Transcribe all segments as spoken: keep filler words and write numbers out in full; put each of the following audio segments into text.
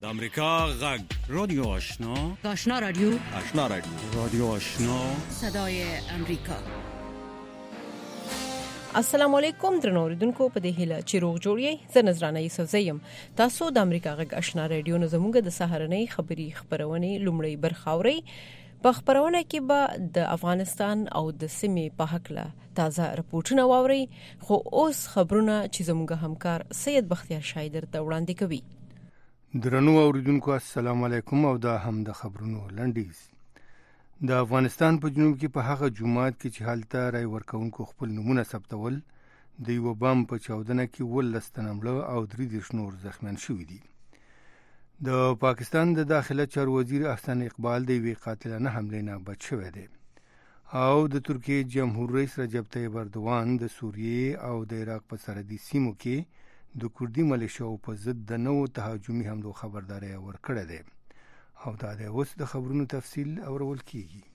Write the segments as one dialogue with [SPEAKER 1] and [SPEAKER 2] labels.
[SPEAKER 1] د امریکا غږ رادیو آشنا
[SPEAKER 2] آشنا رادیو
[SPEAKER 1] آشنا رادیو رادیو آشنا
[SPEAKER 2] صدای امریکا.
[SPEAKER 3] السلام علیکم درنو اوریدونکو، په دې هیله چې روغ جوړی. زه نذرانه یوسف زیم. تاسو د امریکا غږ آشنا رادیو نه زموږ د سهارنۍ خبری خبرونه لومړی برخاوري. په خبرونه کې به د افغانستان او د سیمې په حق له تازه راپورټونه واوري، خو اوس خبرونه چې زموږ همکار سید بختیار شایدر ته وړاندې کوي.
[SPEAKER 4] درنو اوریدونکو السلام علیکم، او دا هم د خبرونو لنډیز. د افغانستان په جنوب کې په هغه جماعت کې چې حالته رای ورکوونکو خپل نمونه ثبتول، د یو بم په چاودنه کې ولس تنه مړه او درې دېرش نور زخمیان شوي دي. د پاکستان د داخله چارو وزیر احسان اقبال د یوې قاتلانه حملې نه بچ شوی دی، او د ترکیې جمهور رئیس رجب طیب اردوان د سوریې او د عراق په سرحدي سیمو کې د کوردي ملیشیاو په ضد د نوو تهاجمي حملو خبرداری ورکړی دی، او دا د اوس د خبرونو تفصیل اورول کیږي.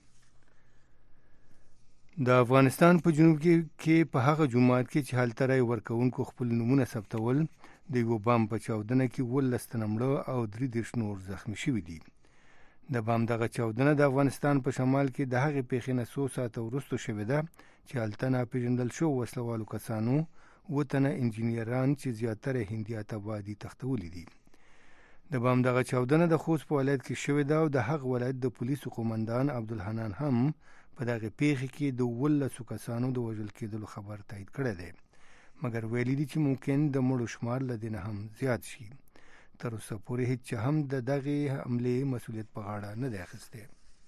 [SPEAKER 4] د افغانستان په جنوب کې کې په هغه جماعت کې چې هلته رای ورکوونکو خپل نمونه ثبتول، د یو بم په چاودنه کې ولس تنه مړه او درې دېرش نور زخمی شوي دي. د بم دغه چاودنه د افغانستان په شمال کې د هغې پیښې نه څو ساعته وروسته شوې ده چې هلته ناپېژندل شوو وسلوالو کسانو اووه تنه انجینیران چې زیاتره هندیات آبادي تښتولي دي. د بم دغه چاودنه د خوست په ولایت کې شوې ده، او د هغه ولایت د پولیسو قومندان عبدالحنان هم په دغه پیښې کې د اوولسو کسانو د وژل کېدلو خبر تایید کړی دی، مګر ویلي دي چې ممکن د مړو شمار له دې نه هم زیات شي. تر اوسه پورې هیڅ هم د دغې حملې مسؤلیت په غاړه نه دی اخیستی.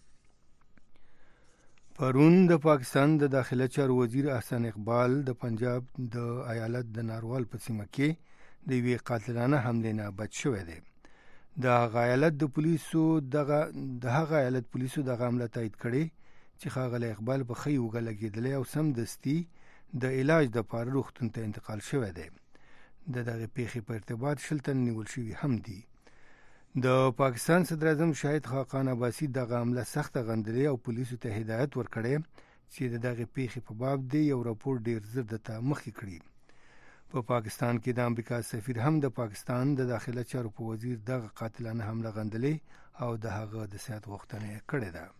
[SPEAKER 4] پرون د پاکستان د داخله چارو وزیر احسان اقبال د پنجاب د ایالت د ناروال په سیمه کې د یوې قاتلانه حملې نه بچ شوی دی. د هغه ایالت د پولیسو دغه د هغه ایالت پولیسو دغه حمله تایید کړې چې ښاغلی اقبال په ښۍ اوږه لګېدلی او سمدستي د علاج دپاره روغتون ته انتقال شوی دی. د دغې پیښې په ارتباط شل تن نیول شوي هم دي. د پاکستان صدر اعظم شاهد خاقان عباسي دغه حمله سخته غندلې او پولیسو ته هدایت ورکړی چې د دغې پیښې په باب دی یو راپور ډیر زر دته مخکې کړي. په پاکستان کې د امریکا سفیر هم د پاکستان د داخله چارو په وزیر دغه قاتلانه حمله غندلې او د هغه د صحت غوښتنه کړې ده.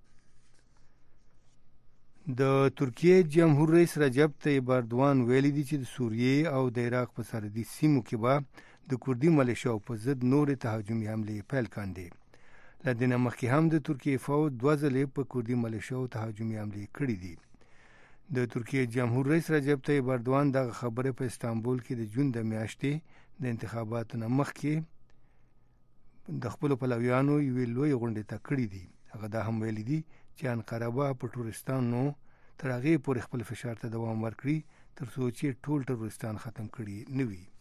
[SPEAKER 4] د ترکیې جمهور رئیس رجب طیب اردوان ویلي دي چې د سوریې او د عراق په سرحدي سیمو کې به د کوردي ملیشیاو په ضد نورې تهاجمي حملې پیل کاندي. له دې نه مخکې هم د ترکیې فوج دوه ځلې په کوردي ملیشیاو تهاجمي حملې کړي دي. د ترکیې جمهور رئیس رجب طیب اردوان دغه خبره په استانبول کې د جون د میاشتې د انتخاباتو نه مخکې د خپلو پلویانو یوې لویې غونډې ته کړي دي. هغه دا هم ویلي دي چې انقره په ټوریستانو تر هغې پورې خپل فشار ته دوام ورکړي تر څو چې ټول ټوریستان ختم کړي نه وي.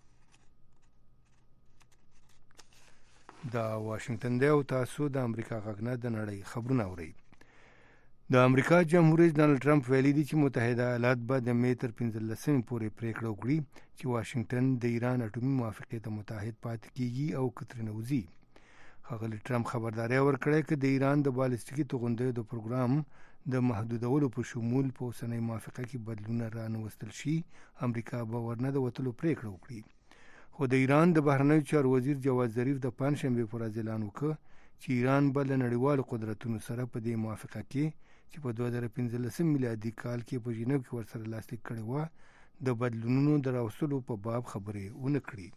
[SPEAKER 4] دا واشنگټن دی او تاسو د امریکا غږ نه د نړۍ خبرونه اورئ. د امریکا جمهور رئیس ډانلډ ټرمپ ویلي دي چې متحده ایالات به د مې تر پنځلسمې پورې پریکړه وکړي چې واشنګټن د ایران اټومي موافقې ته متحد پاتې کیږي او که ترې نه وځي. ښاغلي ټرمپ خبرداری ورکړی که د ایران د بالستیکي توغندیو د پروګرام د محدودولو په شمول په اوسنۍ موافقه کې بدلونه رانوستل شي، امریکا به ورنه د وتلو پریکړه وکړي. خو د ایران د بهرنیو چارو وزیر جواد ظریف د پنجشنبې په ورځ اعلان وکړ چې ایران به له نړیوالو قدرتونو سره په دې موافقه کې چې په دوه زره پنځلسم میلادي کال کې په ژینو کې ورسره لاسلیک کړې وه د بدلونونو د راوستلو په باب خبرې ونه کړي.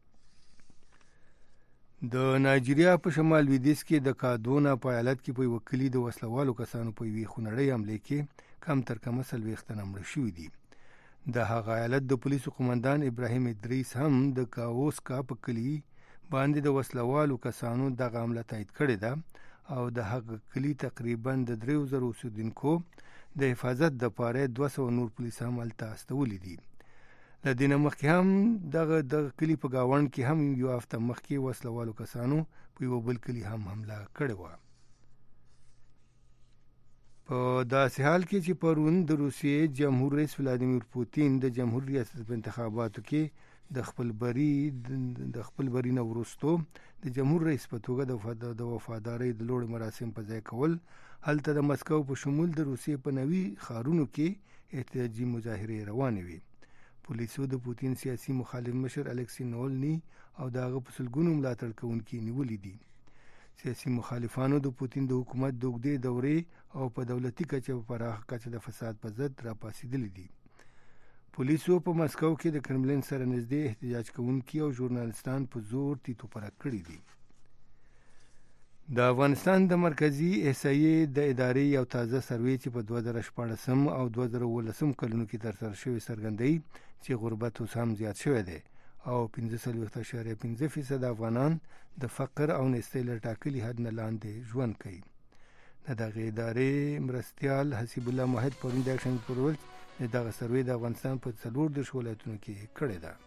[SPEAKER 4] د نایجیریا په شمال لویدیځ کې د کادونا په ایالت کې په یوه کلي د وسلوالو کسانو په یوې خونړۍ حملې کې کم تر کمه څلوېښت تنه مړه شوي دي. د هغه ایالت د پولیسو قومندان ابراهیم ادریس هم د کاوسکا په کلي باندې د وسلوالو کسانو دغه حمله تایید کړې ده، او د هغه کلي تقریبا د دریو زرو اوسېدونکو د حفاظت دپاره دوه سوه نور پولیس هم هلته استولي دي. له دې نه مخکې هم دغه دغه کلي په ګاونډ کې هم یو هفته مخکې وسلوالو کسانو په یوه بل کلي هم حمله کړې وه. په داسې حال کې چې پرون د روسیې جمهور رئیس ولادیمیر پوتین د جمهور ریاست په انتخاباتو کې د خپل بری د خپل بری نه وروستو د جمهور رئیس په توګه د وفادارۍ د لوړ مراسم په ځای کول، هلته د مسکو په شمول د روسیې په نوي ښارونو کې احتجاجي مظاهرې روانې وي. پولیسو د پوتین سیاسي مخالف مشر الکسی ناولني او دغه په سلګونو ملاتړ کوونکي نیولې دي. سیاسي مخالفانو د پوتین د حکومت د اوږدې دورې او په دولتي کچه په پراخه کچه د فساد په ضد راپاڅېدلي دي. پولیسو په مسکو کې د کرملین سره نږدې احتجاج کوونکي او ژورنالستان په زور تیتو پرک کړي دي. د افغانستان د مرکزی احصایې د ادارې یو تازه سروې چې په دوه زره شپاړسم او دوه زره اوولسم کلونو کې ترسره شوې څرګندوي چې غربت اوس هم زیات شوی دی او پنځه څلوېښت اعشاریه پنځه فیصد افغانان د فقر او نیستۍ له ټاکلي حد نه لاندې ژوند کوي. د دغې ادارې مرستیال حسیب الله موحد پرون د اکشن پر ورځ د دغه سروې د افغانستان په څلور دېرش ولایتونو کې کړې ده.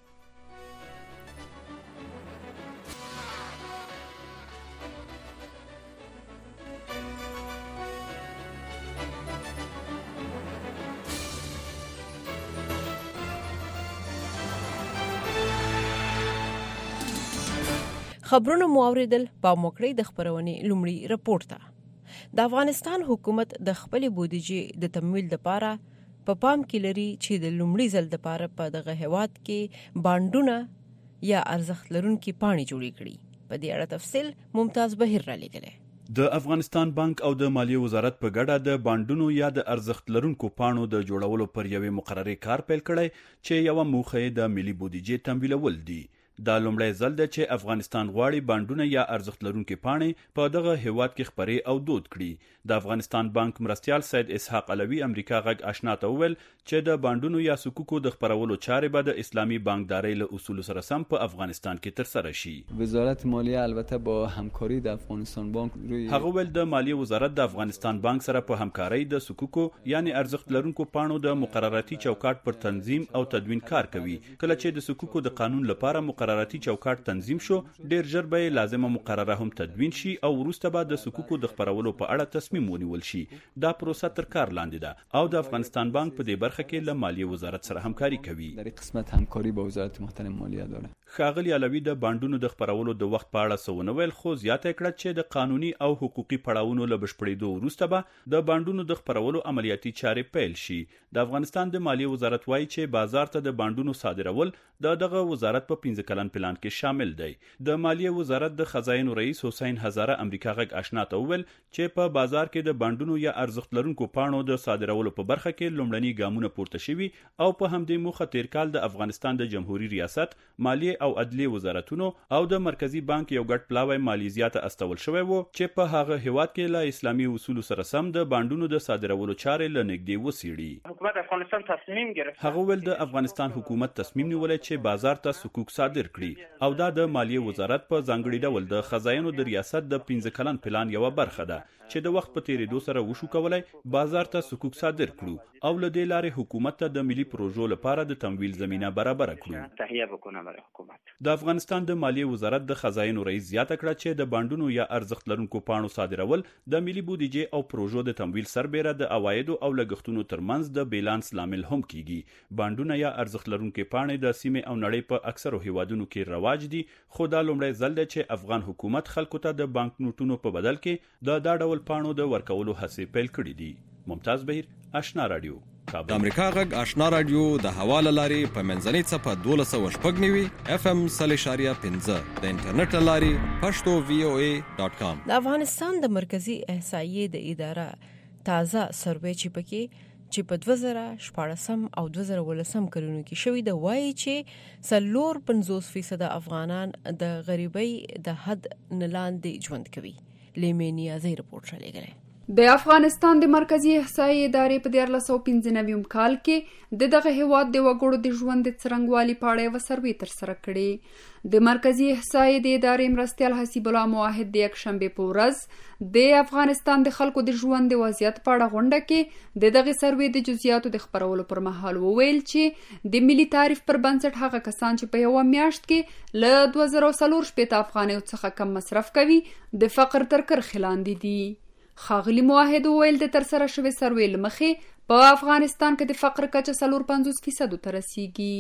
[SPEAKER 3] خبرونه مو اوریدل په موکړې د خبرونې لومړی رپورټ ته. د افغانستان حکومت د خپل بودیجې د تمویل لپاره په پام کې لري چې د لومړي ځل لپاره په دغه هیواد کې بانډونه یا ارزښت لرونکي پاڼې جوړې کړي. په دې اړه تفصیل ممتاز بهیر را لېږلی.
[SPEAKER 5] د افغانستان بانک او د مالیې وزارت په ګډه د بانډونو یا د ارزښت لرونکو پاڼو د جوړولو پر یوې مقررې کار پیل کړی چې یوه موخه یې د ملي بودیجې تمویلول دي. دا لومړی ځل دی چې افغانستان غواړي بانډونه یا ارزښت لرونکي پاڼې په دغه هیواد کې خپرې او دود کړي. د افغانستان بانک مرستیال سید اسحاق علوي امریکا غږ آشنا ته وویل چې د بانډونو یا صکوکو د خپرولو چارې به د اسلامي بانکدارۍ له اصولو سره سم په افغانستان کې ترسره شي.
[SPEAKER 6] وزارت مالیه البته با همکاری د افغانستان بانک روی
[SPEAKER 5] هغه ویل د مالیې وزارت د افغانستان بانک سره په همکارۍ د صکوکو یعنی ارزښت لرونکو پاڼو د مقرراتی چوکاټ پر تنظیم او تدوین کار کوي. کله چې د صکوکو د قانون لپاره مقرراتی چوکاټ تنظیم شو ډیر ژر به لازمه مقرره هم تدوین شي او وروسته به د صکوکو د خپرولو په اړه تصمیم ونیول شي. دا پروسه تر کار لاندې ده او د افغانستان بانک په دې برخه کې له مالیې وزارت سره همکاري کوي.
[SPEAKER 6] در قسمت همکاری با وزارت محترم مالیه داره.
[SPEAKER 5] ښاغلي علوي د بانډونو د خپرولو د وخت په اړه څه ونه ویل خو زیاته کړه چې د قانوني او حقوقي پړاوونو له بشپړېدو وروسته به د بانډونو د خپرولو عملیاتي چارې پیل شي. د افغانستان د مالیې وزارت وایي چې بازار ته د بانډونو صادرول د دغه وزارت په پنځه کلن پلان کې شامل دی. د مالیې وزارت د خزاینو رئیس حسین هزاره امریکا غږ آشنا ته وویل چې په بازار کې د بانډونو یا ارزښت لرونکو پاڼو د صادرولو په برخه کې لومړني ګامونه پورته شوي او په همدې موخه تیر کال د افغانستان د جمهوریت ریاست مالیې او عدلیې وزارتونو او د مرکزی بانک یو ګډ پلاوی مالیزیا ته استول شوی وو چې په هغه هیواد کې له اسلامي اصولو سره سم د بانډونو د صادرولو چارې له نږدې وڅېړي.
[SPEAKER 7] حکومت افغانستان تصمیم گرفت.
[SPEAKER 5] هغه ویل د افغانستان حکومت تصمیم نیولی چې بازار ته صکوک صادر کړي او دا د مالیې وزارت په ځانګړي ډول د خزاینو د ریاست د پنځه کلن پلان یوه برخه ده چې د وخت په تیریدو سره وشو کولای بازار ته صکوک صادر کړو او له دې لارې حکومت ته د ملي پروژو لپاره د تمویل زمینه برابر کړو.
[SPEAKER 7] تهیه وکړو برای حکومت.
[SPEAKER 5] د افغانستان د مالیې وزارت د خزاینو رئیس زیاته کړه چې د بانډونو یا ارزښت لرونکو پاڼو صادرول د ملي بودیجې او پروژو د تمویل سربېره د عوایدو او لګښتونو ترمنځ د بیلانس لامل هم کیږي. بانډونه یا ارزښت لرونکي پاڼې د سیمې او نړۍ په اکثرو هیوادونو کې رواج دي خو دا لومړی ځل دی چې افغان حکومت خلکو ته د بانک نوټونو په بدل کې د دا ډول پاڼو د ورکولو هڅې پیل کړي دي. ممتاز بهیر آشنا رادیو.
[SPEAKER 8] د امریکا غږ آشنا رادیو د حواله لاري په منځنۍ صفه دولس سوه شپږ نوي اف ام صلی شاریه پنځه د انټرنیټ لاري پښتو وی او ای ډاټ کام.
[SPEAKER 3] د افغانستان د مرکزی احصایې د اداره تازه سروې چې پکې چې په دوه زره شپاړسم او دوه زره اوولسم کلونو کې شوې ده وایي چې څلور پنځوس فیصد افغانان د غریبۍ د حد نه لاندې ژوند کوي. لیمینیا زی رپورټ را لېږلی.
[SPEAKER 9] د افغانستان د مرکزی احصایې ادارې په دیارلس سوه پنځه نوي کال کې د دغه هیواد د وګړو د ژوند د څرنګوالي په اړه یوه سروې ترسره کړې. د مرکزی احصایې د ادارې مرستیال حسیب الله موحد د یکشنبې په ورځ د افغانستان د خلکو د ژوند د وضعیت په اړه غونډه کې د دغه سروې د جزئیاتو د خپرولو پر مهال وویل چې د ملي تعریف پر بنسټ هغه کسان چې په یوه میاشت کې له دوه زره څلور شپېته افغانیو څخه کم مصرف کوي د فقر تر کرښې لاندې دي. ښاغلي موحد وویل د ترسره شوې سروې له مخې په افغانستان کې د فقر کچه څلور پنځوس فیصدو ته رسیږي.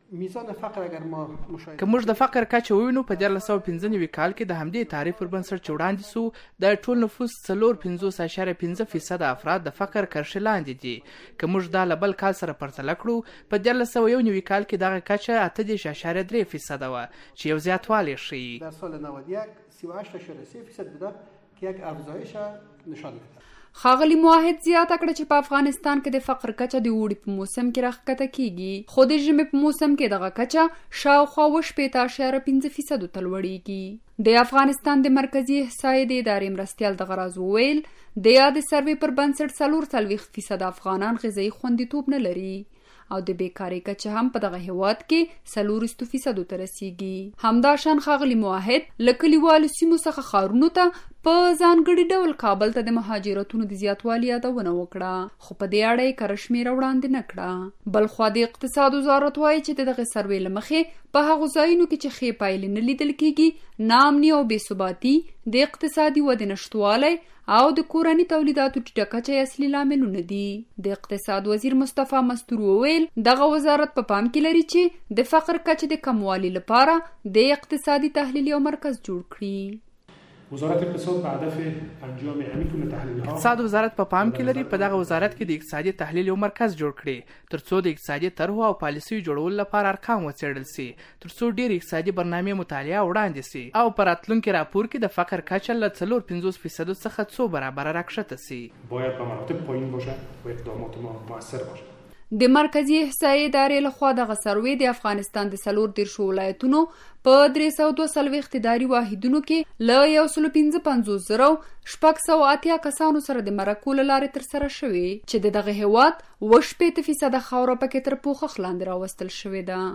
[SPEAKER 10] میزان فقر اگر ما مشاهده
[SPEAKER 11] که موږ د فقر کچه ووینو په دیارلس سوه پنځه نوي کال کې د همدې تعریف پر بنسټ چې وړاندې سو د ټول نفوس څلور پنځوس اعشاریه پنځه فیصد افراد د فقر کرښې لاندې دي. که موږ دا له بل کال سره پرتله کړو په دیارلس سوه یو نوي کال کې دغه کچه اته دېرش اعشاریه درې فیصده وه چې یو زیاتوالی ښیي.
[SPEAKER 10] در سال نود و یک سی و هشت اعشاریه سه فیصد بوده که یک افزایش نشان میده.
[SPEAKER 9] ښاغلي موحد زیاته کړه چې په افغانستان کې د فقر کچه د اوړي په موسم کې راښکته کیږي، خو د ژمي په موسم کې دغه کچه شاوخوا اووه شپېته اعشاریه پنځه فیصدو ته لوړیږي. د افغانستان د مرکزي احصایې د ادارې مرستیال دغه راز وویل د یادې سروې پر بنسټ څلور څلوېښت فیصده افغانان غذایي خوندیتوب نه لري او د بیکارۍ کچه هم په دغه هیواد کې څلوریزو فیصدو ته رسیږي. همداشان ښاغلي موحد له کلیوالو سیمو څخه ښارونو ته په ځانګړي ډول کابل ته د مهاجرتونو د زیاتوالي یادونه وکړه، خو په دې اړه یې کره شمېره وړاندې نه کړه. بلخوا د اقتصاد وزارت وایي چې د دغې سروې له مخې په هغو ځایونو کې چې ښې پایلې نه لیدل کیږي ناامني او بې ثباتي، د اقتصادي ودې نشتوالی او د کورني تولیداتو ټیټه کچه اصلي لاملونه دي. د اقتصاد وزیر مصطفی مستور وویل دغه وزارت په پام کې لري چې د فقر کچې د کموالي لپاره د اقتصادي تحلیل یو مرکز جوړ کړي.
[SPEAKER 10] وزارت اقتصاد به هدف انجام همین گونه تحلیل‌ها
[SPEAKER 11] اقتصاد وزارت په پام کې لري په دغه وزارت کې د اقتصادي تحلیل یو مرکز جوړ کړي ترڅو د اقتصادي طرحو او پالیسیو جوړولو لپاره ارقام وڅېړل سي، ترڅو ډېر اقتصادي برنامې مطالعه وړاندې سي او په راتلونکي راپور کې د فقر کچه له څلور پنځوس فیصدو څخه څو برابره راکښته سي.
[SPEAKER 10] باید به مراتب پایین باشه و اقدامات ما مؤثر باشه.
[SPEAKER 9] د مرکزي احصایې ادارې لخوا دغه سروې د افغانستان د څلور دېرشو ولایتونو په درې سوه دوه څلوېښت اداري واحدونو کې له یو سلو پنځه پنځوس زرو شپږ سوه اتیا کسانو سره د مرکو له لارې ترسره شوې چې د دغه هیواد اووه شپېته فیصده خاوره پکې تر پوښښ لاندې راوستل شوې ده.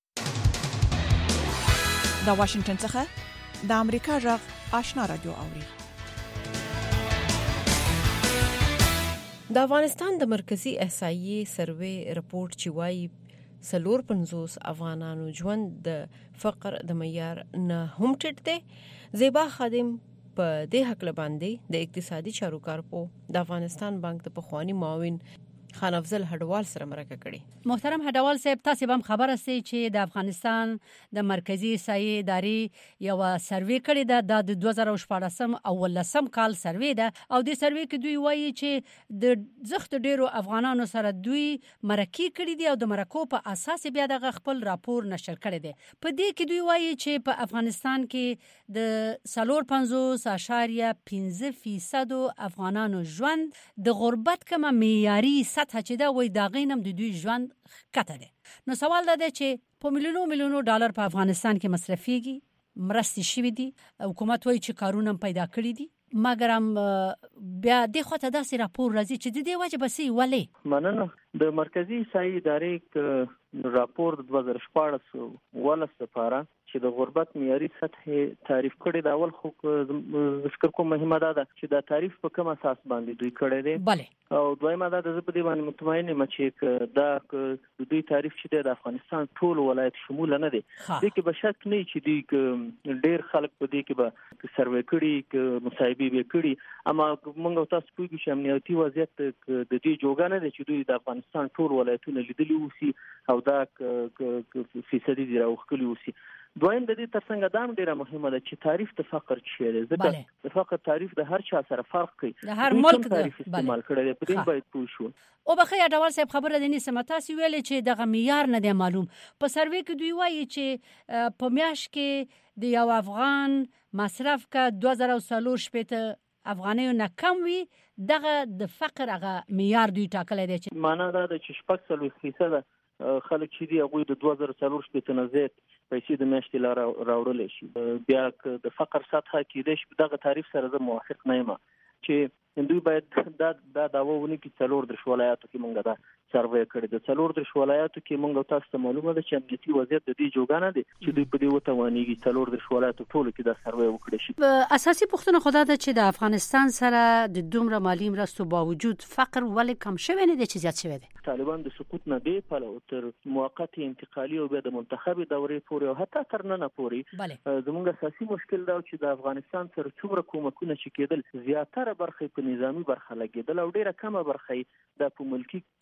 [SPEAKER 12] د واشنګټن څخه د امریکا غږ آشنا رادیو اوري.
[SPEAKER 3] د افغانستان د مرکزی احصایې سروې رپورت چې وایي څلور پنځوس افغانانو ژوند د فقر د معیار نه هم ټیټ دی. زیبا خادم په دې حق باندې د اقتصادي چارو کارپو د افغانستان بانک د پخوانی معاون خان افضل هډوال سره مرکه کړي.
[SPEAKER 2] محترم هډوال صاحب، تاسو به خبر استئ چې د افغانستان د مرکزی احصایې ادارې یو سروې کړې ده د دوه زره شپاړسم او ولسم کال سروې ده او د سروې کې دوی وایي چې د زخت ډیرو افغانانو سره دوی مرکه کړې دي او د مرکو په اساس بیا د خپل راپور نشر کړی دی. په دې کې دوی وایي چې په افغانستان کې د څلور پنځوس اعشاریه پنځه فیصد افغانانو ژوند د غربت کمه معیاري سطح چې دا وای دا غینم د دوی ژوند کته ده. نو سوال دا دی چې په میلیونو میلیونو ډالر په افغانستان کې مصرفيږي، مرستې شوي دي، حکومت وایي چې کارونه پیدا کړی دي، مګر هم بیا د خو ته داسې راپور راځي چې د دې وجه بسې ولې
[SPEAKER 13] مننه. د مرکزی احصایې ادارې راپور د دوه زره شپاړس ولس لپاره چې د غربت معیاري سطح تعریف کړی دا اول خو ذکر کوم مهمه ده چې دا تعریف په کوم اساس باندې دوی کړی دی.
[SPEAKER 2] بله
[SPEAKER 13] او دویمه دا د زبدي باندې مطمئن یم چې دا د دوی تعریف چې د افغانستان ټول ولایت شمول نه دی. د کې به شک نه چې دوی ډیر خلک په دې کې به سروې کړي ک مصاحبه به کړي، اما موږ تاسو پوهیږو چې امنیتي وضعیت د دې جوګه نه دی چې دوی د افغانستان ټول ولایتونه لیدلی وسی او دا فیصدي دی راوخلی وسی. دویم د دې ترڅنګ دا هم ډیره مهمه ده چې تعریف د فقر څه دی، ځکه د فقر تعریف د هر چا سره فرق کوي،
[SPEAKER 2] د هر ملک
[SPEAKER 13] تعریف استعمال کړی دی، په دې باید پوه شو.
[SPEAKER 2] او بخیر ډول صاحب خبره د نیسه متاسي ویلې چې دغه معیار نه دی معلوم. په سروې کې دوی وایي چې په میاشت کې د یو افغان مصرف کا دوه زره څلور شپېته افغانیو نه کم وي، دغه د فقر هغه معیار دوی ټاکلی دی.
[SPEAKER 13] چې معنا دا ده چې شپږ څلوېښت فیصده خلک چې دي هغوی د دوه زره څلور شپېته نه زیات پیسې د میاشتې لاره راوړلی شي. بیا د فقر سطحه کېدای شي دغه تعریف سره زه موافق نه یم چې دوی باید دا دا دعوه ونه کړي. څلور دېرش ولایاتو کې موږ دا سروې کړې ده. څلور دېرش ولایاتو کې موږ تاسو ته معلومه ده چې امنیتي وضعیت د دې جوګه نه دی چې دوی په دې وتوانېږي څلور دېرش ولایاتو ټولو کې دا سروې وکړي شي.
[SPEAKER 2] اساسي پوښتنه خو دا ده چې د افغانستان سره د دومره مالي مرستو باوجود فقر ولې کم شوی نه دی چې زیات شوی دی؟
[SPEAKER 13] طالبان د سقوط نه دی پلو تر موقت انتقالي او بیا د منتخبي دورې پورې او حتی تر نن پورې زموږ اساسي مشکل دا چې د افغانستان سره څومره کومکونه چې کېدل زیاتره برخه په نظامی برخه لګېدل او ډیره کمه برخه د په ملکی برخه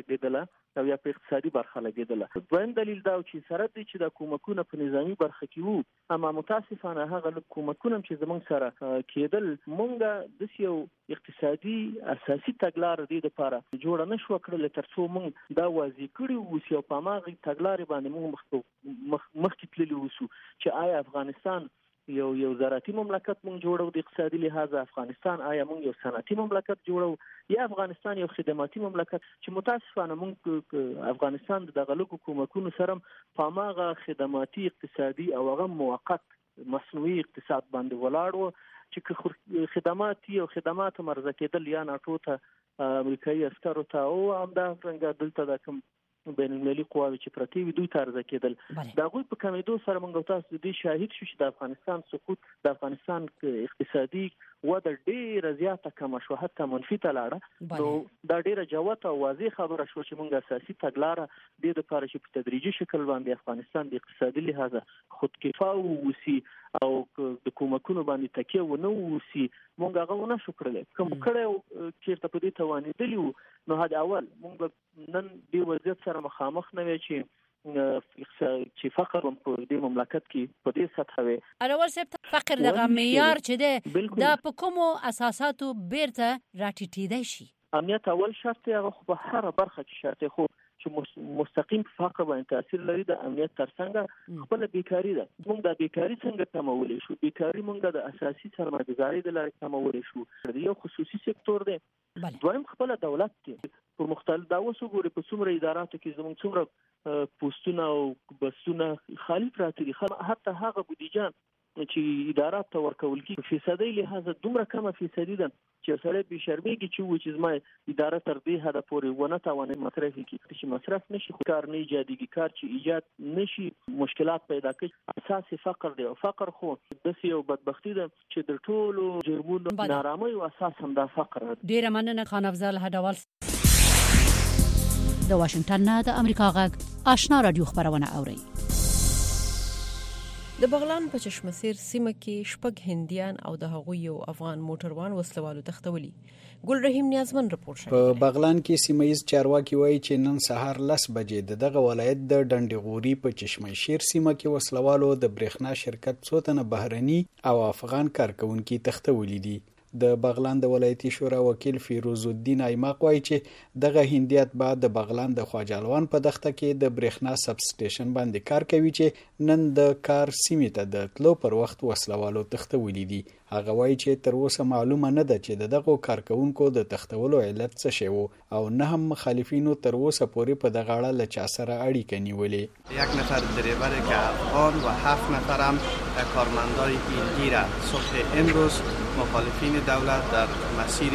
[SPEAKER 13] لګیدله او یا په اقتصادي برخه لګیدله. دویم دلیل دا چې سره دې چې د کومکونو په نظامی برخه کې وو اما متاسفانه هغه کومکونه چې زمونږ سره کېدل مونږ د یو اقتصادي اساسي تګلار دې لپاره جوړ نه شو کړل تر څو مونږ دا واضح کړی وو چې په ماغه تګلار باندې مونږ مخکې تللی وو چې آیا افغانستان یو یو زراعتي مملکت مونږ جوړو د اقتصادي لحاظ، افغانستان آیا مونږ یو صنعتي مملکت جوړو یا افغانستان یو خدماتي مملکت، چې متاسفانه مونږ افغانستان د غلطو کومکونو سره په ماغه خدماتي اقتصادي او هغه موقت مصنوعي اقتصاد باندې ولاړ وو چې خدماتي او خدمات مرزه کېدل یا ناټو ته امریکایي عسکرو ته او همدا څنګه دلته د کوم بین المللي قواوی چې پرتی وي دوی ترزه کېدل. دا غوي په کمیدو سره موږ تاسو دې شاهد شو چې د افغانستان سقوط د افغانستان اقتصادي وده ډیره زیاته کم شو، حتی منفي ته لاړه. نو دا ډیره جوته او واضح خبره شو چې موږ اساسي تګلاره د لپاره چې په تدریجي شکل باندې افغانستان د اقتصادي لحاظ خودکفا ووسی او د کومکونو باندې تکیه ونه ووسی موږ هغه ونه شو کړل. کوم کړه چې په دې توانې دلیو نو هدا اول موږ نن د وضعیت سره مخامخ نه وي چې چې فقر په دې مملکت کې په دې سطح وي.
[SPEAKER 2] اول څه فقر دغه معیار چې ده دا په کومو اساساتو بیرته راټیټیدای شي؟
[SPEAKER 13] امنیت اول شرط دی، هغه په هر برخه کې شرط دی، خو چې مستقیم په فقر باندې تاثیر لري د امنیت ترڅنګ خپل بیکاری ده. موږ د بیکاری څنګه کمولای شو؟ بیکاری موږ د اساسي سرمایه‌ګذاري د لارې کمولای شو. یو خصوصي سکتور دی، دویم خپل دولت دی. په مختلف داوسو ګوري په څومره اداراتو کې زموږ څومره پوسټونه او بسونه خالی پراته دي. حتی هغه بودیجه چې ادارات ته ورکول کیږي فیصدي لحاظ دومره کمه فیصدي ده چې سره به شرمېږي چې و چې زما اداره تر دې حد پورې ونه تواني مصرف کړي چې مصرف نشي کار نه ایجادي کار چې ایجاد نشي مشکلات پیدا کوي. اساسي فقر دی او فقر خو د یو بدبختی ده چې د ټولو جرمونو نارامي او اساس هم دا فقر.
[SPEAKER 2] ډیره مننه خان افضل هډوال. د واشنگټن نه د امریکا غږ آشنا رادیو خبرونه اوري.
[SPEAKER 3] د بغلان په چشمسیر سیمه کې شپږ هندیان او د هغوی یو افغان موټروان وسلوالو تختولي. ګل رحیم نیازمن رپورټ شوی.
[SPEAKER 14] په بغلان کې سیمایي چارواکي وایي چې نن سهار لس بجې د دغه ولایت د ډنډغوري په چشمشیر سیمه کې وسلوالو د برېښنا شرکت څو تنه بهرني او افغان کارکونکي تختولي دي. د بغلان د ولایتي شورا وکیل فیروز الدین ایماق وایي چې دغه هندیات بعد د بغلان د خواجالوان په دښته کې د برېښنا سب سټیشن باندې کار کوي چې نن د کار سیمې ته د تلو پر وخت وسلوالو تختولي دي. هغه وایي چې تر اوسه معلومه نه ده چې دغه کارکونکو د تختولو علت څه شی وو او نه هم مخالفینو تر اوسه پورې په دغه اړه له چا سره اړیکه نیولې.
[SPEAKER 15] یک نفر دریور که افغان و هفت نفرم کارمندای هندی را صبح امروز مخالفین دولت در مسیر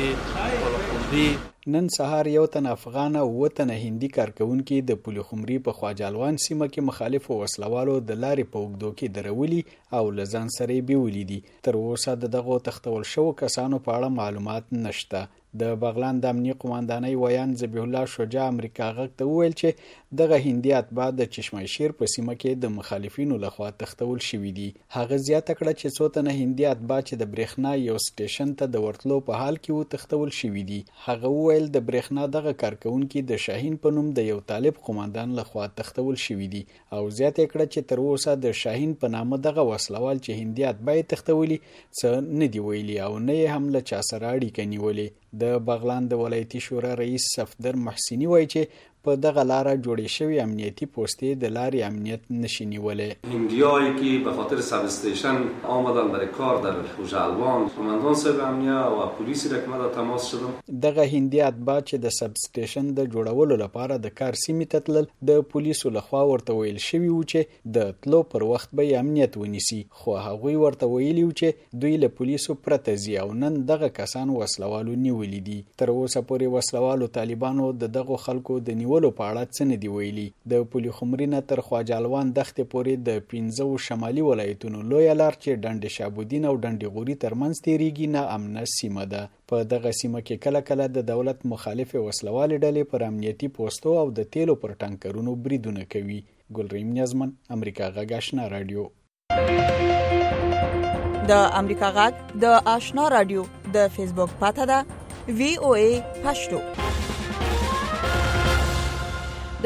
[SPEAKER 15] پلخمری
[SPEAKER 14] نن سهار یو تن افغان او وطن هندي کارکونکي د پلخمری په خواجالوان سیمه کې مخالف وسلوالو د لارې په اوږدو کې درولي او لزان سره بیولي دي. تر اوسه دغه تختول شو کسانو په اړه معلومات نشته. د بغلان د امنیه قوماندانۍ ویان ذبیح الله شجاع امریکا غږ ته وویل چې دغه هندیات بعد د چشمشیر په سیمه کې د مخالفینو لخوا تختول شوي دي. هغه زیاته کړه چې څو تنه هندیات بعد چې د برېښنا یو سټیشن ته د ورتلو په حال کې و تختول شوي دي. هغه وویل د برېښنا دغه کارکونکي د شاهین په نوم د یو طالب قوماندان لخوا تختول شوي دي او زیاته کړه چې تر اوسه د شاهین په نامه دغه وسلوال چې هندیات باید تختولي څه نه دی ویلي او نه هم له چا سره اړیکه نیولې. د بغلان د ولایتي شورا رئیس صفدر محسنی وایي چې په دغه لاره جوړې شوی امنیتي پوستې د لارې امنیت نشي نیولې.
[SPEAKER 16] هندیایی که به خاطر سب استیشن آمدن برای کار در خوجالوان قماندان صاحب امنیه و پلیس را که ما تماس شدم.
[SPEAKER 14] دغه هندیات بعد چې د سب استیشن د جوړولو لپاره د کار سیمې ته تلل د پولیسو لخوا ورته ویل شوی و چې د تلو پر وخت به امنیت ونیسي، خو هغوی ورته ویلي و چې دوی له پولیسو پرته ځي او نن دغه کسان وسلوالو نیولي دي. تر اوسه پورې وسلوالو طالبانو د دغه خلکو د نیولو په اړه څه نه دی ویلي. د پلخمري نه تر خواجالوان دښتې پورې د پنځو شمالي ولایتونو لویه لار چې ډنډ شابودین او ډنډغوري ترمنځ تیریږي نه امنه سیمه ده. په دغه سیمه کې کله کله د دولت مخالف وسلوالې ډلې پر امنیتي پوستو او د تیلو پر ټانکرونو بریدونه کوي. ګلریم نیازمن امریکا غږ آشنا رادیو.
[SPEAKER 12] د امریکا غږ د آشنا رادیو د فیسبوک پاته ده وی او ای پښتو.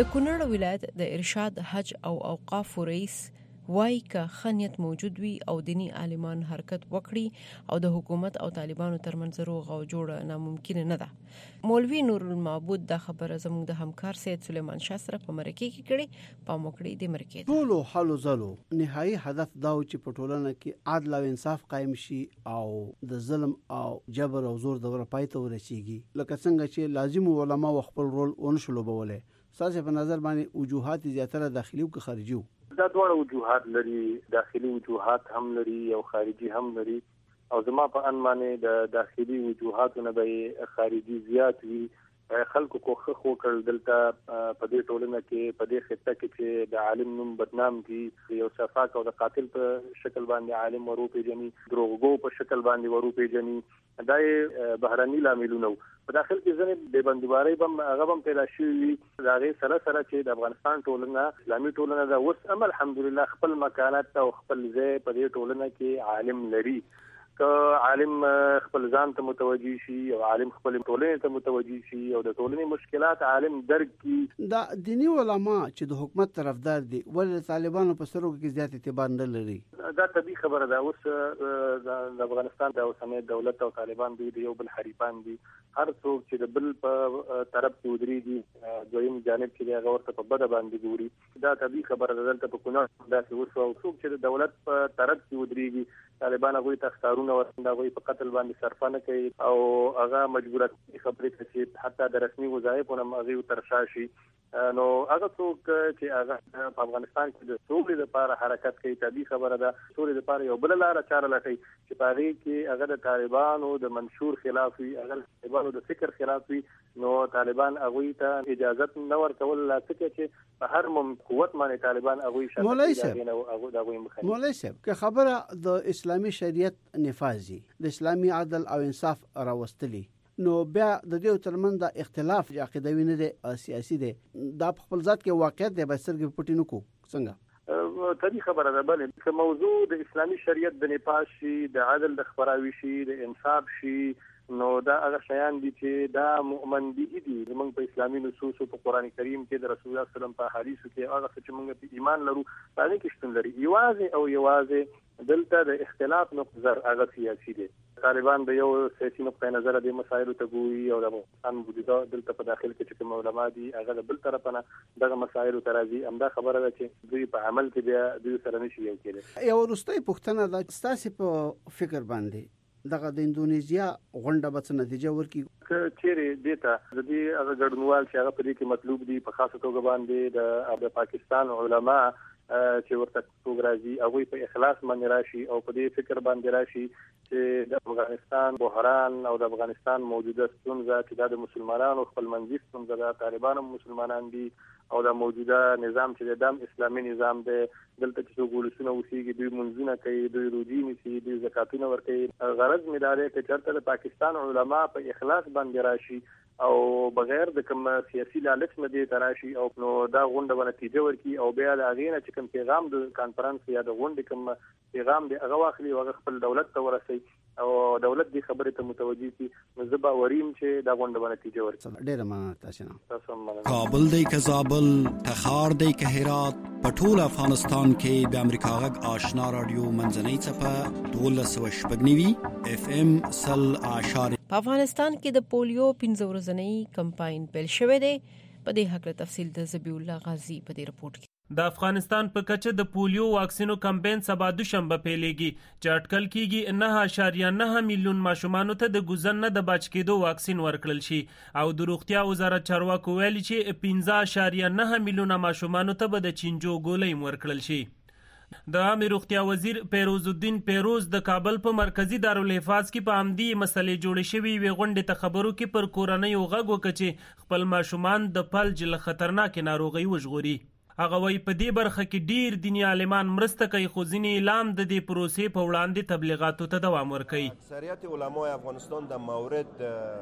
[SPEAKER 3] د کونړ ولایت د ارشاد حج او اوقاف رئیس وای که خنیت موجود وي او دینی عالمان حرکت وکړي او د حکومت او طالبانو ترمنځ روغ او جوړه ناممکن نه ده. مولوی نور المعبود دا خبره زموږ د همکار سید سلیمان شاه سره په مرکه کې کړي په موکړې د مرکه
[SPEAKER 17] ټولو حل زلو نهایی هدف دا و چې په ټولنه کې عدل او انصاف قائم شي او د ظلم او جبر او زور دوره پای ته ورسیږي لکه څنګه چې لازم علما خپل رول ونشلو بوله. ساسه په نظر باندې وجوهات زیاتره داخلي او خارجي وو.
[SPEAKER 18] دا ډول وجوهات لري، داخلي وجوهات هم لري او خارجي هم لري او زما په ان باندې د داخلي وجوهاتونه به خارجي زیات وي. خلکو کوخه خو کړل دلته په دې ټولنه کې په دې خطه کې چې د عالم نوم بدنام کی یو صفاک او د قاتل په شکل باندې عالم ورو پیژني، دروغګو په شکل باندې ورو پیژني، دا بهراني لاملونه په داخل کې ځنې د بندوباري بم هغه بم پیدا شوی دا غي سره سره چې د افغانستان ټولنه اسلامي ټولنه دا اوس هم الحمدلله خپل مکانات او خپل ځای په دې ټولنه کې عالم لري. که عالم خپل ځان ته متوجي شي او عالم خپل ټولنې ته متوجي شي او د ټولنې مشکلات عالم درک کی.
[SPEAKER 17] دا دینی علما چې د حکومت طرفدار دي ولې طالبانو په سرو کې زیات اعتبار نه لري؟
[SPEAKER 18] دا طبيعي خبره ده. اوس د افغانستان د اوسنۍ دولت او طالبان دوی د یو بل حریفان دي. هر څوک چې د بل په طرف کې ودرېږي دویم جانب چې هغه ورته په بده باندې ګوري. دا طبيعي خبره ده. دلته په کونړ داسې وشو او څوک چې د دولت په طرف کې ودرېږي طالبان هغوی ته اختارونه ورکوي، هغوی په قتل باندې صرفه نه کوي او هغه مجبوره خبرې کوي چې حتی د رسمي وظایفو نه هغوی ترشا شي. نو هغه څوک چې هغه په افغانستان کې د سولې لپاره حرکت کوي طبيعي خبره ده. سولې لپاره یو بل لاره چاره لټوي چې په هغې کې هغه د طالبانو د منشور خلاف وي، هغه د طالبانو د فکر خلاف وي. نو طالبان هغوی ته اجازت نه ورکول لا څه چې په هر مم قوت باندې طالبان هغوی
[SPEAKER 17] شته. مولوی صاحب که خبره د اسلامي شریعت نفاذي د اسلامي عدل او انصاف راوستلی نو بیا د دې ترمنځ د اختلاف عقیدوي نه دی، سیاسي دی، دا په خپل ذات کې واقعیت دی، به سترګې پټې نه کو څنګه؟
[SPEAKER 18] طبيعي خبره ده. بلې که موضوع د اسلامي شریعت د نفاذ شي، د عدل د خپراوي شي، د انصاف شي، نو دا هغه شیان دي چې دا مؤمن دي دي موږ په اسلامي نصوص او په قران کریم کې د رسول الله صلی الله علیه وسلم په حدیثو کې هغه چې موږ په ایمان لرو باندې کې شتون لري. یوازې او یوازې دلته د اختلاف نقطه نظر هغه سیاسي دي. طالبان د یو سیاسي نقطه نظر د مسایلو ته ګوري او د افغانستان موجوده دلته په داخل کې چې کوم علما دي هغه د بل طرف نه دغه مسایلو ته راځي. همدا خبره ده چې دوی په عمل کې بیا دوی سره نشي یو کېدای.
[SPEAKER 17] یو وروستۍ پوښتنه ده ستاسو په فکر باندې دغه د اندونیزیا غونډه به څه نتیجه ورکړي؟
[SPEAKER 18] که چیرې دې ته د دې هغه ګډونوال چې هغه په دې کې مطلوب دي په خاصه توګه باندې د پاکستان علما چې ورته څوک راځي هغوی په اخلاص باندې راشي او په دې فکر باندې راشي چې د افغانستان بحران او د افغانستان موجوده ستونزه چې دا د مسلمانانو خپل منځي ستونزه ده، طالبان هم مسلمانان دي او د موجوده نظام چې د دام اسلامي نظام دی، دلته چې څوک ولسونه اوسېږي دوی منځونه کوي، دوی روزي نیسي، دوی زکاتونه ورکوي. غرض مې دا دی چې چېرته د پاکستان علما په اخلاص باندې راشي او بغیر د کوم سیاسي لالچ نه دی تراشي او نو دا غونډه باندې نتیجه ورکړي او بیا د هغې نه چې کوم پیغام د کانفرنس یا د غونډې کوم پیغام دی هغه واخلي او هغه خپل دولت ته ورسوي او دولت دې خبرې ته متوجي شي. نو زه به وریم چې دا غونډه باندې نتیجه ورکړي.
[SPEAKER 17] ډېره مننه تاسو نه.
[SPEAKER 18] تاسو هم مننه.
[SPEAKER 1] کابل دی که زابل، تخار دی که هرات، په ټول افغانستان کې د امریکا غږ آشنا رادیو منځنۍ څپه دولس سوه شپږ نوي اف ام سل اعشار.
[SPEAKER 3] په افغانستان کې د پولیو پنځه ورځنی کمپاین پیل شوی دی. په دې هکله تفصیل د ذبیح الله غازی په دې رپورت کې.
[SPEAKER 19] د افغانستان په کچه د پولیو واکسینو کمپاین سبا دوشنبه پیلېږي چې اټکل کیږي نه اشاریه نه میلیون ماشومانو ته د ګوزن نه د بچ کېدو واکسین ورکړل شي او د روغتیا وزارت چارواکو ویلي چې پنځه اشاریه نه میلیون ماشومانو ته به د چینجو ګولۍ ورکړل شي. د عامه روغتیا وزیر پیروز الدین پیروز د کابل په مرکزی دارالحفاظ کې په همدې مسلې جوړې شوې وي غونډې ته خبرو کې پر کورنۍ او غږ وکړي چې خپل ماشومان د فلج له خطرناکې ناروغۍ وژغوري. هغه وایي په دې برخه کې ډیر دیني عالمان مرسته کوي خو ځینې اعلام د دې پروسې په وړاندې تبلیغاتو ته دوام ورکوي.
[SPEAKER 20] اکثریت علمای افغانستان در مورد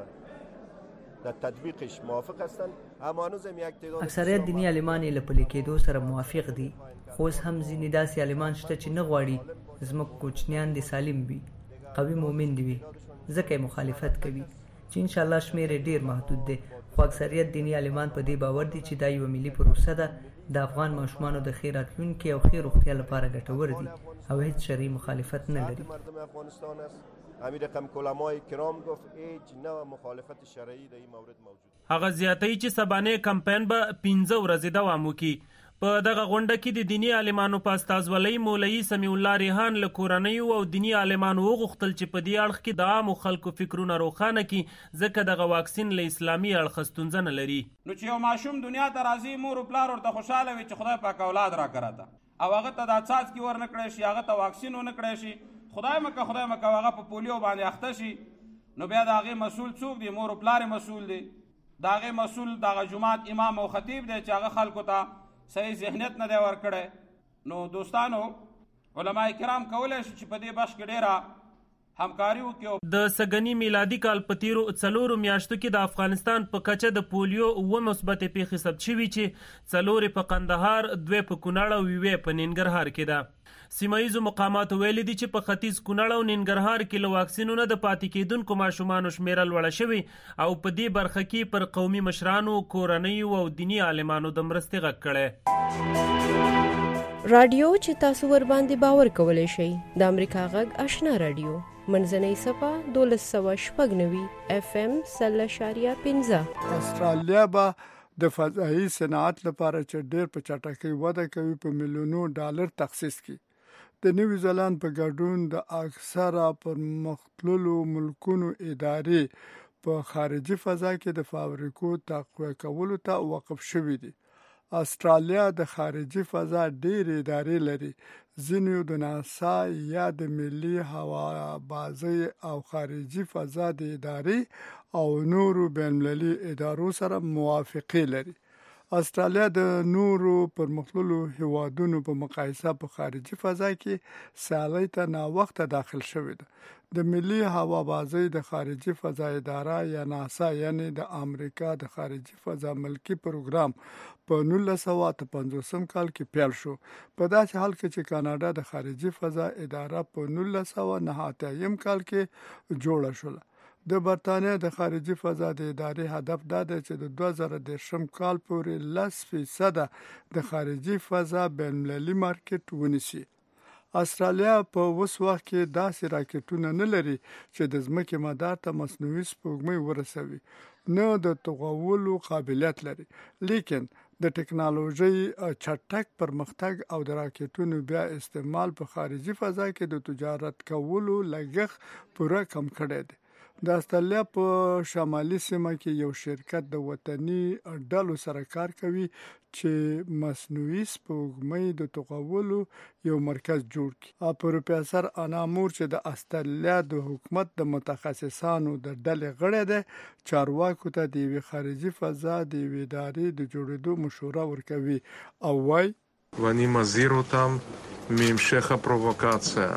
[SPEAKER 20] در تطبیقش موافق هستند.
[SPEAKER 21] اکثریت دینی عالمان له پلي کېدو سره موافق دي خو هم ځینې داسې عالمان شته چې نه غواړي زموږ کوچنیان دي سالم وي، قوي مؤمن دي وي، ځکه مخالفت کوي چې ان شاء الله شمیر ډیر محدود دی خو اکثریت دینی عالمان په دې باور دي چې دا یو ملي پروسه ده د افغان ماشومانو د خیر راتلونکي او خیر روغتیا لپاره ګټور دي او هیڅ شرعي مخالفت نه لري.
[SPEAKER 20] امیر رقم علمای کرام گفت هیچ نوع مخالفت شرعی در این مورد موجود.
[SPEAKER 19] هغه زیاتوي چې سبانه کمپاین به پنځه ورځې دوام وکړي. په دغه غونډه کې د دینی عالمانو په استازولۍ مولوي سمیع الله ریحان له کورنیو او دینی عالمانو وغوښتل چې په دې اړخ کې د عامو خلکو فکرونه روښانه کړي ځکه دغه واکسین له اسلامي اړخه ستونزه نه لري.
[SPEAKER 4] نو چې یو ماشوم دنیا ته راځي مور او پلار ورته خوشاله وي چې خدای پاک اولاد راکړه ده او هغه ته د څاڅکي ور نه کړی شي هغه ته واکسین ونه کړی شي خدای مکه خدای مکه هغه په پولیو باندې اخته شي نو بیا د هغې مسؤل څوک دی؟ مور او پلار مسؤل دی. د هغې مسؤل دغه جماعت امام او خطیب دی چې هغه خلکو ته صحیح ذهنیت نه دی ورکړی. نو دوستانو علما کرام کولی شي چې په دې بخش کې ډېره همکاري وکړي.
[SPEAKER 19] د سږني میلادي کال په تیرو څلورو میاشتو کې د افغانستان په کچه د پولیو اووه مثبتې پیښې ثبت شوي چې څلورې په قندهار، دوې په کونړ او یوې په ننګرهار کې ده. سیمایي مقامات ویلي دي چې په ختیځ کونړ او ننګرهار کې له واکسینونو د پاتې کېدونکو ماشومانو شمیره لوړه شوې او په دې برخه کې پر قومي مشرانو، کورنیو او دینی عالمانو د مرستې غږ کړی.
[SPEAKER 3] رادیو چې تاسو ور باندې باور کولی شئ د امریکا غږ آشنا رادیو منځنۍ صفه دولس سوه شپږ نوي اف ام سل اشاریه پنځه.
[SPEAKER 22] استرالیا به د فضایي صنعت لپاره چې ډېر په چټکۍ وده کوي په میلیونو ډالر تخصیص کړي. د نیوزیلند په ګډون د اکثره پرمختللو ملکونو ادارې په خارجي فضا کې د فابریکو تقویه کولو ته وقف شوي دي. استرالیا د خارجي فضا ډېرې ادارې لري. ځینې د ناسا یا د ملي هوابازۍ او خارجي فضا د ادارې او نورو بین‌المللي ادارو سره موافقې لري. استرالیا د نورو پرمختللو هیوادونو په مقایسه په خارجي فضا کې سیالۍ ته ناوخته داخل شوې ده. د ملي هوابازۍ د خارجي فضا اداره یا ناسا یعنی د امریکا د خارجي فضا ملکی پروګرام په نولس سوه اته پنځوسم کال کې پیل شو. په داسې حال کې چې کاناډا د خارجي فضا اداره په نولس سوه نهه اتیا کال کې جوړه شوه. د برتانیا د خارجي فضا د ادارې هدف دا دی چې د دوه زره دېرشم کال پورې لس فیصده د خارجي فضا بین‌المللي مارکیټ ونیسي. استرالیا په اوس وخت کې داسې راکټونه نه لري چې د ځمکې مدار ته مصنوعي سپوږمۍ ورسوي، نه د توغولو قابلیت لري، لیکن د ټکنالوژۍ چټک پرمختګ او د راکټونو بیا استعمال په خارجي فضا کې د تجارت کولو لګښت پوره کم کړی دی. د استرالیا په شمالي سیمه کې یو شرکت د وطني ډلو سره کار کوي چې مصنوعي سپوږمۍ د توغولو یو مرکز جوړ کړي. پروفیسر انا مور چې د استرالیا د حکومت د متخصصانو د ډلې غړی دی، چارواکو ته د یوې خارجي فضا د یوې ادارې د جوړېدو مشوره ورکوي او وایي
[SPEAKER 23] ואני מזהיר אותם מהמשך הפרובוקציה.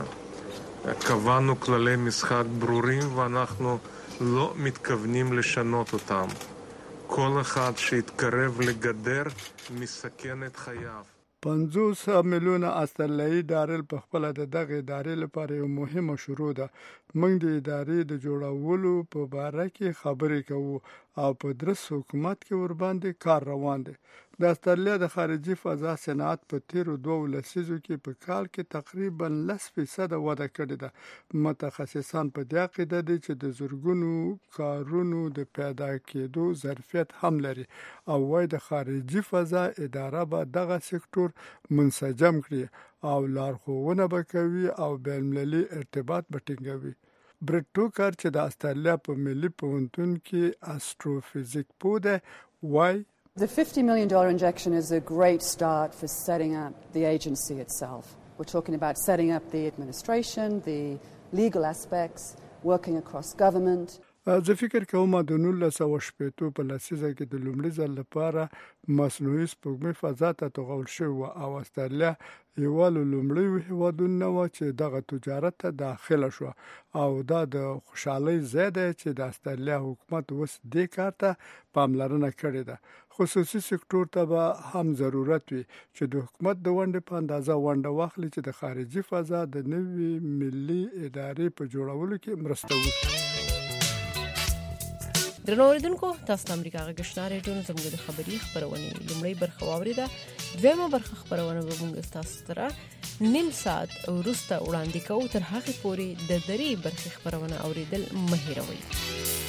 [SPEAKER 23] קבענו כללי משחק ברורים ואנחנו לא מתכוונים לשנות אותם. כל אחד שיתקרב לגדר מסכן את חייו.
[SPEAKER 22] پنځوس میلیونه استرالیایي ډالر په خپل د دغه ادارې لپاره یو مهمه شروع ده. موږ د ادارې د جوړولو په باره کې خبرې کوو او په درس حکومت کې ور باندې کار روان دی. د استرالیا د خارجي فضا صنعت په تیرو دوه لسیزو کې په کال کې تقریبا لس فیصده وده کړې ده. متخصصان په دې عقیده دي چې د زرګونو کارونو د پیدا کېدو ظرفیت هم لري او وايي د خارجي فضا اداره به دغه سکتور منسجم کړي او لارښوونه به کوي او بین‌المللي ارتباط به ټینګوي. برټ ټوکر چې د استرالیا په ملي پوهنتون کې استروفیزیک پوه دی وايي
[SPEAKER 24] The fifty million dollars injection is a great start for setting up the agency itself. We're talking about setting up the administration, the legal aspects, working across government.
[SPEAKER 22] زه فکر کوم د نولس سوه شپېتو په لسیزه کې د لومړي ځل لپاره مصنوعي سپوږمۍ فضا ته توغول شوې او استرالیا یو له لومړیو هیوادونو و چې دغه تجارت ته داخله شو او دا د خوشحالۍ ځای دی چې د استرالیا حکومت اوس دې کار ته پاملرنه کړې ده. خصوصي سکتور ته به هم ضرورت وي چې د حکومت د ونډې په اندازه ونډه واخلي چې د خارجي فضا د نوې ملي ادارې په جوړولو کې مرسته وکړي.
[SPEAKER 3] درنو اوریدونکو تاسو د امریکا غږ آشنا رادیو زموږ د خبري خبرونه لومړی برخه واوریده دویمه برخه خبرونه به موږ تاسو سره نیم ساعت وروسته وړاندې کوو تر هغه پورې د درې برخه خبرونه اوریدل مه هیروئ